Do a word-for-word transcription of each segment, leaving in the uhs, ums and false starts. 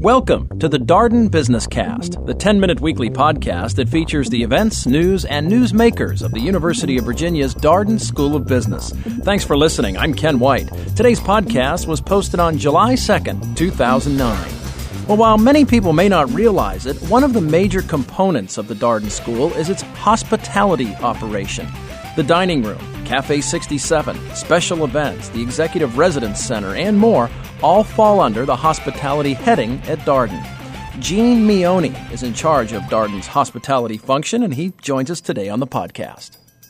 Welcome to the Darden Business Cast, the ten-minute weekly podcast that features the events, news, and newsmakers of the University of Virginia's Darden School of Business. Thanks for listening. I'm Ken White. Today's podcast was posted on July second, two thousand nine. Well, while many people may not realize it, one of the major components of the Darden School is its hospitality operation. The dining room, Cafe sixty-seven, special events, the Executive Residence Center, and more all fall under the hospitality heading at Darden. Gene Meoni is in charge of Darden's hospitality function, and he joins us today on the podcast.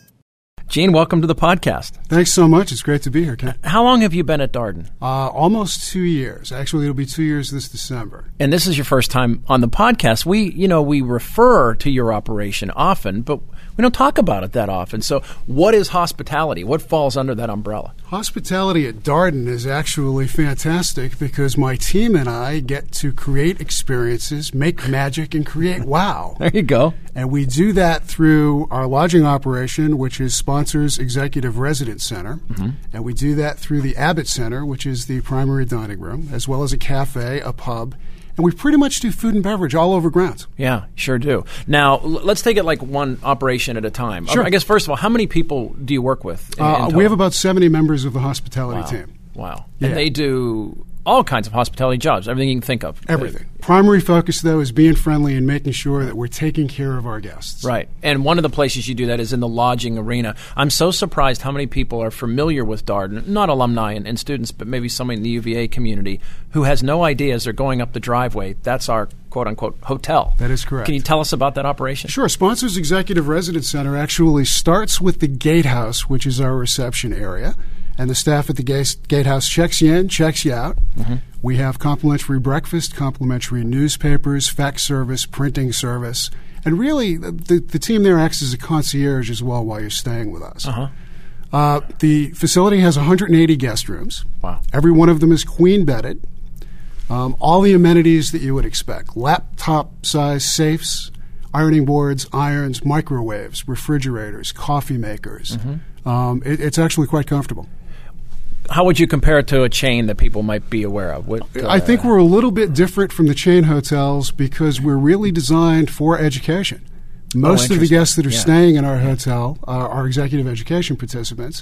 Gene, welcome to the podcast. Thanks so much. It's great to be here, Ken. How long have you been at Darden? Uh, almost two years. Actually, it'll be two years this December. And this is your first time on the podcast. We, you know, we refer to your operation often, but we don't talk about it that often. So what is hospitality? What falls under that umbrella? Hospitality at Darden is actually fantastic because my team and I get to create experiences, make magic, and create wow. There you go. And we do that through our lodging operation, which is Sponsors Executive Residence Center. Mm-hmm. And we do that through the Abbott Center, which is the primary dining room, as well as a cafe, a pub. And we pretty much do food and beverage all over grounds. Yeah, sure do. Now, l- let's take it like one operation at a time. Sure. I guess, first of all, how many people do you work with? In, uh, in we have about seventy members of the hospitality wow. team. Wow. Yeah. And they do all kinds of hospitality jobs, everything you can think of. Everything. Primary focus, though, is being friendly and making sure that we're taking care of our guests. Right. And one of the places you do that is in the lodging arena. I'm so surprised how many people are familiar with Darden, not alumni and, and students, but maybe somebody in the U V A community who has no idea as they're going up the driveway, that's our quote-unquote hotel. That is correct. Can you tell us about that operation? Sure. Sponsors Executive Residence Center actually starts with the gatehouse, which is our reception area. And the staff at the gate, gatehouse checks you in, checks you out. Mm-hmm. We have complimentary breakfast, complimentary newspapers, fax service, printing service. And really, the, the team there acts as a concierge as well while you're staying with us. Uh-huh. Uh, the facility has one hundred eighty guest rooms. Wow. Every one of them is queen-bedded. Um, all the amenities that you would expect. Laptop-sized safes, ironing boards, irons, microwaves, refrigerators, coffee makers. Mm-hmm. Um, it, it's actually quite comfortable. How would you compare it to a chain that people might be aware of? What, uh, I think we're a little bit different from the chain hotels because we're really designed for education. Most oh, of the guests that are yeah. staying in our hotel uh, are executive education participants.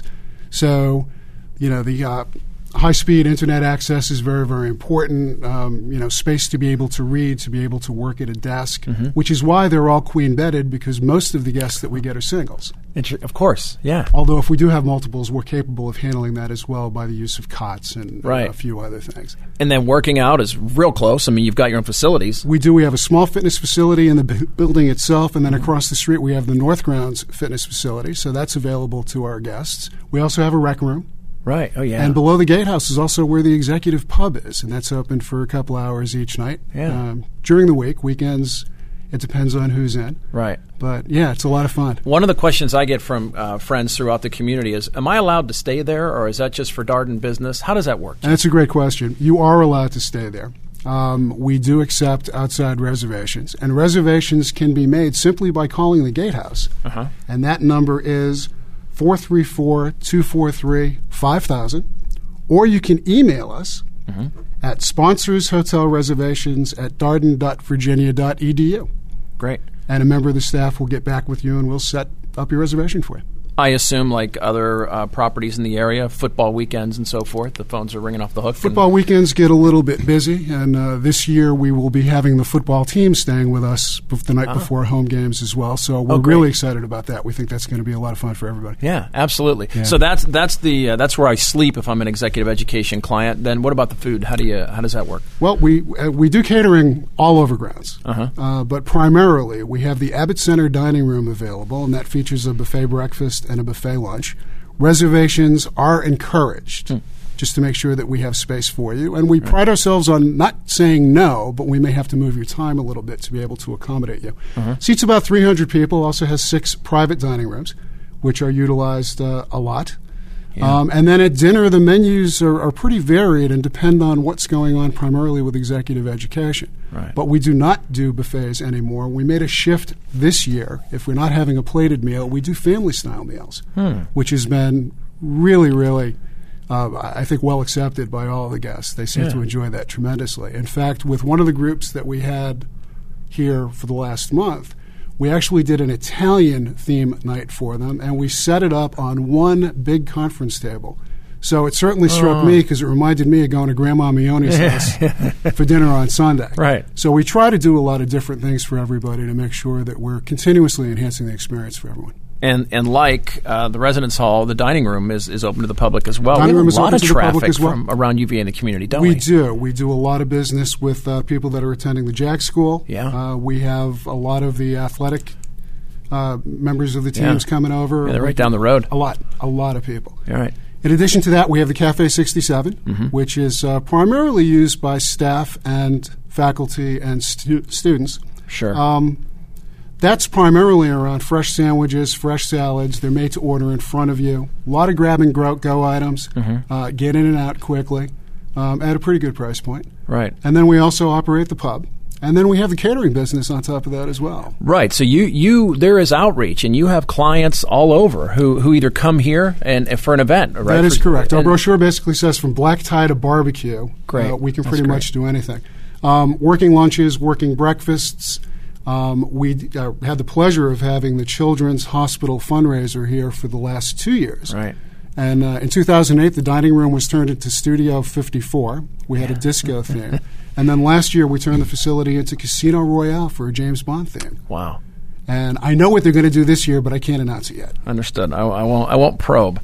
So, you know, the uh, high-speed internet access is very, very important. Um, you know, space to be able to read, to be able to work at a desk, mm-hmm. which is why they're all queen-bedded because most of the guests that we get are singles. Inter- of course, yeah. Although if we do have multiples, we're capable of handling that as well by the use of cots and right. uh, a few other things. And then working out is real close. I mean, you've got your own facilities. We do. We have a small fitness facility in the b- building itself, and then across the street we have the North Grounds fitness facility, so that's available to our guests. We also have a rec room. Right. Oh, yeah. And below the gatehouse is also where the executive pub is, and that's open for a couple hours each night. Yeah. Um, during the week, weekends, it depends on who's in. Right. But, yeah, it's a lot of fun. One of the questions I get from uh, friends throughout the community is, am I allowed to stay there, or is that just for Darden business? How does that work? And that's a great question. You are allowed to stay there. Um, we do accept outside reservations, and reservations can be made simply by calling the gatehouse. Uh-huh. And that number is four three four, two four three, five thousand, or you can email us mm-hmm. at sponsorshotelreservations at darden dot virginia dot e d u. Great. And a member of the staff will get back with you and we'll set up your reservation for you. I assume, like other uh, properties in the area, football weekends and so forth, the phones are ringing off the hook. Football weekends get a little bit busy, and uh, this year we will be having the football team staying with us the night uh-huh. before home games as well. So we're oh, really excited about that. We think that's going to be a lot of fun for everybody. Yeah, absolutely. Yeah. So that's that's the uh, that's where I sleep if I'm an executive education client. Then what about the food? How do you how does that work? Well, we uh, we do catering all over grounds, uh-huh. uh, but primarily we have the Abbott Center dining room available, and that features a buffet breakfast and a buffet lunch. Reservations are encouraged hmm. just to make sure that we have space for you. And we right. pride ourselves on not saying no, but we may have to move your time a little bit to be able to accommodate you. Uh-huh. Seats about three hundred people, also has six private dining rooms, which are utilized uh, a lot. Yeah. Um, and then at dinner, the menus are, are pretty varied and depend on what's going on primarily with executive education. Right. But we do not do buffets anymore. We made a shift this year. If we're not having a plated meal, we do family-style meals, hmm. which has been really, really uh, I think, well accepted by all the guests. They seem Yeah. to enjoy that tremendously. In fact, with one of the groups that we had here for the last month, we actually did an Italian theme night for them, and we set it up on one big conference table. So it certainly struck Oh. me because it reminded me of going to Grandma Mione's house for dinner on Sunday. Right. So we try to do a lot of different things for everybody to make sure that we're continuously enhancing the experience for everyone. And and like uh, the residence hall, the dining room is, is open to the public as well. Dining we room have is a lot open of to the public traffic as well. from around U V A in the community, don't we? We do. We do a lot of business with uh, people that are attending the JAG School. Yeah. Uh, we have a lot of the athletic uh, members of the teams Yeah. coming over. Yeah, they're right down the road. A lot. A lot of people. All right. In addition to that, we have the Cafe sixty-seven, Mm-hmm. which is uh, primarily used by staff and faculty and stu- students. Sure. Um, that's primarily around fresh sandwiches, fresh salads. They're made to order in front of you. A lot of grab and go, go items. Mm-hmm. Uh, get in and out quickly um, at a pretty good price point. Right. And then we also operate the pub. And then we have the catering business on top of that as well. Right. So you, you there is outreach, and you have clients all over who, who either come here and, and for an event. Right? That is For- correct. Our and- brochure basically says from black tie to barbecue. Great. Uh, we can That's pretty great. much do anything. Um, working lunches, working breakfasts. Um, we uh, had the pleasure of having the Children's Hospital fundraiser here for the last two years. Right. And uh, in two thousand eight, the dining room was turned into Studio fifty-four. We had a disco theme. And then last year, we turned the facility into Casino Royale for a James Bond theme. Wow. And I know what they're going to do this year, but I can't announce it yet. Understood. I, I won't. I won't probe.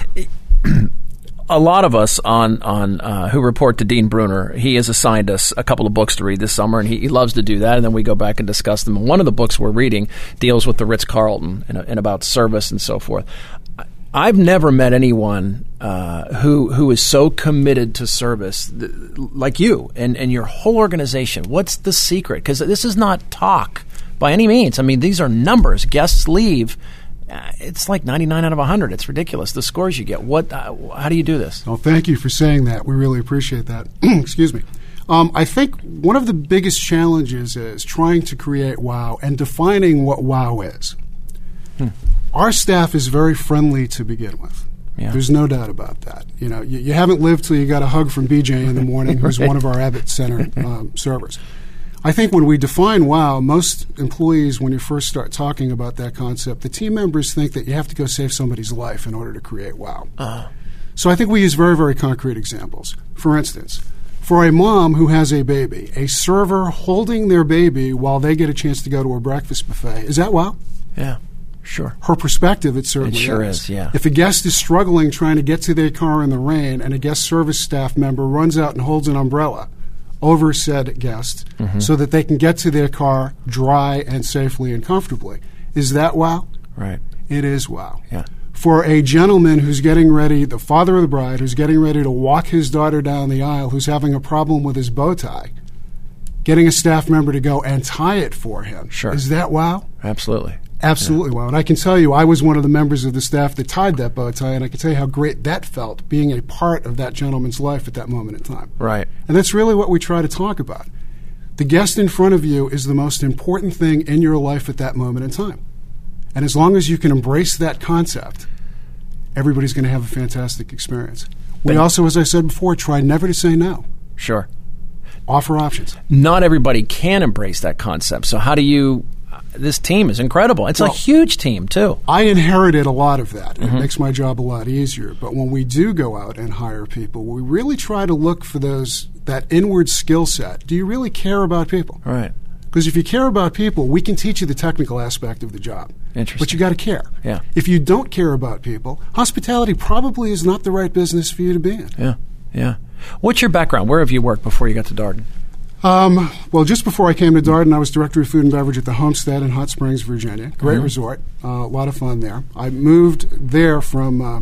A lot of us on on uh, who report to Dean Bruner, he has assigned us a couple of books to read this summer, and he, he loves to do that. And then we go back and discuss them. And one of the books we're reading deals with the Ritz-Carlton and, and about service and so forth. I've never met anyone uh, who who is so committed to service th- like you and, and your whole organization. What's the secret? Because this is not talk by any means. I mean, these are numbers. Guests leave. Uh, it's like ninety-nine out of one hundred. It's ridiculous, the scores you get. What? Uh, how do you do this? Well, thank you for saying that. We really appreciate that. Excuse me. Um, I think one of the biggest challenges is trying to create wow and defining what wow is. Hmm. Our staff is very friendly to begin with. Yeah. There's no doubt about that. You know, you, you haven't lived till you got a hug from B J in the morning, who's one of our Abbott Center um, servers. I think when we define wow, most employees, when you first start talking about that concept, the team members think that you have to go save somebody's life in order to create wow. Uh, So I think we use very, very concrete examples. For instance, for a mom who has a baby, a server holding their baby while they get a chance to go to a breakfast buffet, is that wow? yeah, sure. Her perspective, it certainly It sure is. is, yeah. If a guest is struggling trying to get to their car in the rain and a guest service staff member runs out and holds an umbrella over said guest Mm-hmm. so that they can get to their car dry and safely and comfortably, is that wow? Right. It is wow. Yeah. For a gentleman who's getting ready, the father of the bride, who's getting ready to walk his daughter down the aisle, who's having a problem with his bow tie, getting a staff member to go and tie it for him, Sure. is that wow? Absolutely. Absolutely wow. And I can tell you, I was one of the members of the staff that tied that bow tie, and I can tell you how great that felt, being a part of that gentleman's life at that moment in time. Right. And that's really what we try to talk about. The guest in front of you is the most important thing in your life at that moment in time. And as long as you can embrace that concept, everybody's going to have a fantastic experience. We But- also, as I said before, try never to say no. Sure. Offer options. Not everybody can embrace that concept. So how do you? Uh, this team is incredible. It's Well, a huge team too. I inherited a lot of that. Mm-hmm. It makes my job a lot easier. But when we do go out and hire people, we really try to look for those that inward skill set. Do you really care about people? Right. Because if you care about people, we can teach you the technical aspect of the job. Interesting. But you got to care. Yeah. If you don't care about people, hospitality probably is not the right business for you to be in. Yeah. Yeah. What's your background? Where have you worked before you got to Darden? Um, well, just before I came to Darden, I was director of food and beverage at the Homestead in Hot Springs, Virginia. Great Mm-hmm. resort. Uh, a lot of fun there. I moved there from uh,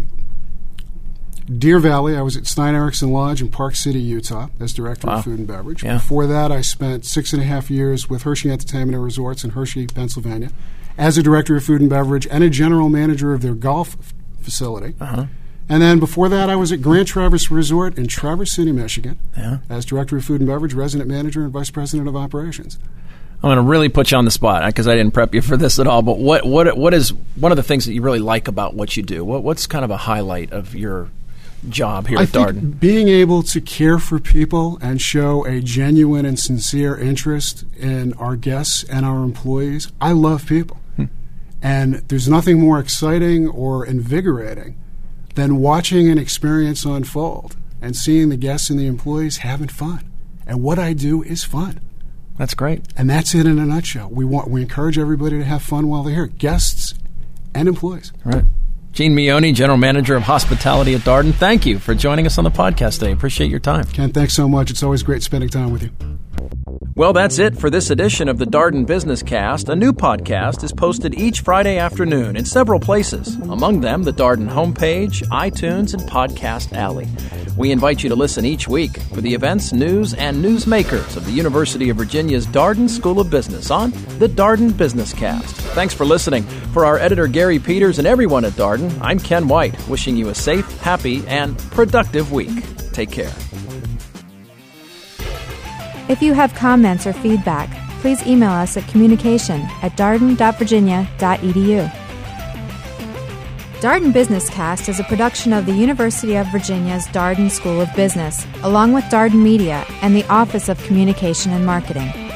Deer Valley. I was at Stein Eriksen Lodge in Park City, Utah, as director Wow. of food and beverage. Yeah. Before that, I spent six and a half years with Hershey Entertainment and Resorts in Hershey, Pennsylvania, as a director of food and beverage and a general manager of their golf f- facility. Uh-huh. And then before that, I was at Grand Traverse Resort in Traverse City, Michigan, Yeah. as director of food and beverage, resident manager, and vice president of operations. I'm going to really put you on the spot because I didn't prep you for this at all. But what what what is one of the things that you really like about what you do? What what's kind of a highlight of your job here I at think Darden? Being able to care for people and show a genuine and sincere interest in our guests and our employees. I love people. Hmm. And there's nothing more exciting or invigorating than watching an experience unfold and seeing the guests and the employees having fun. And what I do is fun. That's great. And that's it in a nutshell. We want we encourage everybody to have fun while they're here, guests and employees. Right. Gene Meoni, General Manager of Hospitality at Darden, thank you for joining us on the podcast today. Appreciate your time. Ken, thanks so much. It's always great spending time with you. Well, that's it for this edition of the Darden Business Cast. A new podcast is posted each Friday afternoon in several places, among them the Darden homepage, iTunes, and Podcast Alley. We invite you to listen each week for the events, news, and newsmakers of the University of Virginia's Darden School of Business on the Darden Business Cast. Thanks for listening. For our editor, Gary Peters, and everyone at Darden, I'm Ken White, wishing you a safe, happy, and productive week. Take care. If you have comments or feedback, please email us at communication at darden dot virginia dot e d u. Darden Business Cast is a production of the University of Virginia's Darden School of Business, along with Darden Media and the Office of Communication and Marketing.